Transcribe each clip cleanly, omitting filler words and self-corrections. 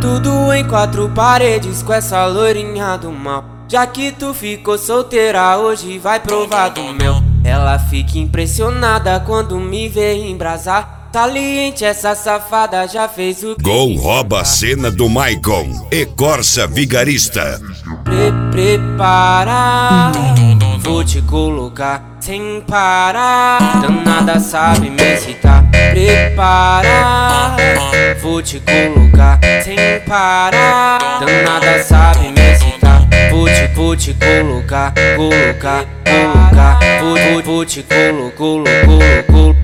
Tudo em quatro paredes com essa loirinha do mal. Já que tu ficou solteira, hoje vai provar do mel. Ela fica impressionada quando me vê embrasar. Saliente, essa safada já fez o Gol rouba a cena do Maicon e Corsa Vigarista. Prepara, vou te colocar sem parar. Danada sabe me excitar. Prepara, vou te colocar sem parar. Danada sabe me excitar. Vou te colocar, colocar. Vou te colocar.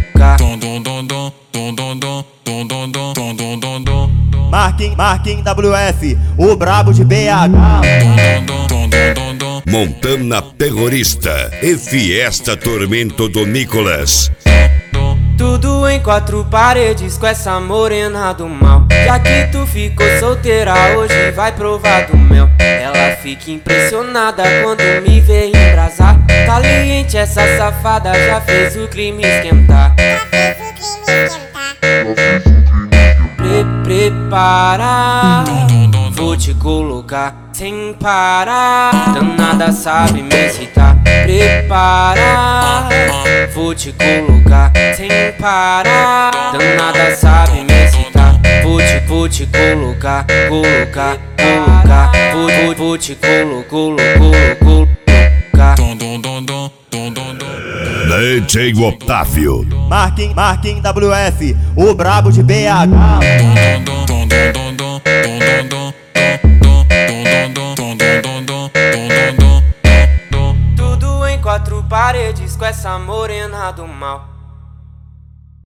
Marquinhos WF, o brabo de BH. Montana Terrorista e Fiesta Tormento do Nicolas. Tudo em quatro paredes com essa morena do mal. Já que tu ficou solteira, hoje vai provar do mel. Ela fica impressionada quando me vê embrasar. Caliente, essa safada já fez o clima esquentar. Prepara, vou te colocar sem parar. Danada sabe me excitar. Prepara, vou te colocar sem parar. Danada sabe me excitar. Vou te colocar. Vou te colocar. DJ Otávio. Marquinhos WF, o brabo de BH. Tudo em quatro paredes com essa morena do mal.